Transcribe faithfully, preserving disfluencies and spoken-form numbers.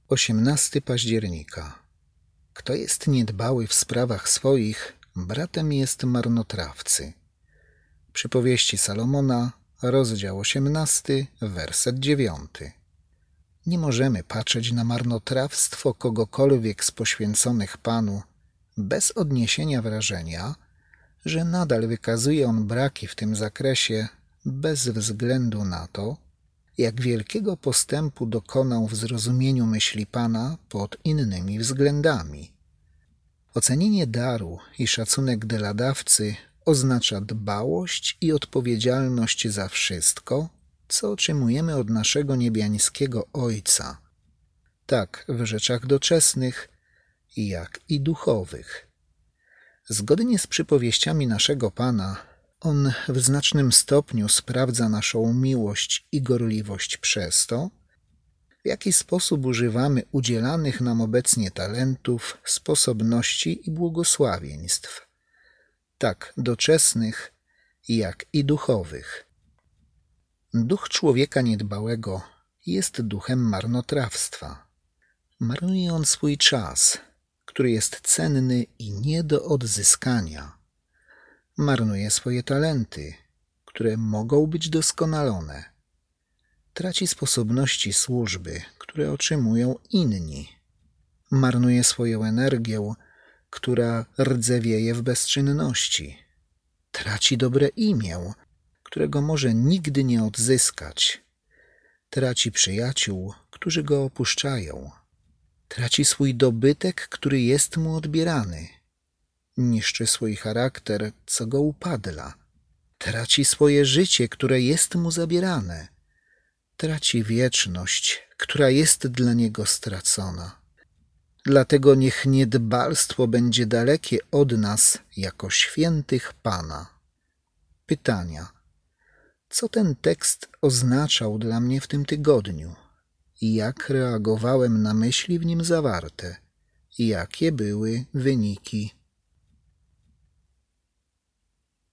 osiemnastego października. Kto jest niedbały w sprawach swoich, bratem jest marnotrawcy. Przypowieści Salomona, rozdział osiemnasty, werset dziewiąty. Nie możemy patrzeć na marnotrawstwo kogokolwiek z poświęconych Panu bez odniesienia wrażenia, że nadal wykazuje on braki w tym zakresie bez względu na to, jak wielkiego postępu dokonał w zrozumieniu myśli Pana pod innymi względami. Ocenienie daru i szacunek dla dawcy oznacza dbałość i odpowiedzialność za wszystko, co otrzymujemy od naszego niebiańskiego Ojca, tak w rzeczach doczesnych, jak i duchowych. Zgodnie z przypowieściami naszego Pana, On w znacznym stopniu sprawdza naszą miłość i gorliwość przez to, w jaki sposób używamy udzielanych nam obecnie talentów, sposobności i błogosławieństw, tak doczesnych, jak i duchowych. Duch człowieka niedbałego jest duchem marnotrawstwa. Marnuje on swój czas, który jest cenny i nie do odzyskania. Marnuje swoje talenty, które mogą być doskonalone. Traci sposobności służby, które otrzymują inni. Marnuje swoją energię, która rdzewieje w bezczynności. Traci dobre imię, którego może nigdy nie odzyskać. Traci przyjaciół, którzy go opuszczają. Traci swój dobytek, który jest mu odbierany. Niszczy swój charakter, co go upadla. Traci swoje życie, które jest mu zabierane. Traci wieczność, która jest dla niego stracona. Dlatego niech niedbalstwo będzie dalekie od nas jako świętych Pana. Pytania. Co ten tekst oznaczał dla mnie w tym tygodniu? Jak reagowałem na myśli w nim zawarte? Jakie były wyniki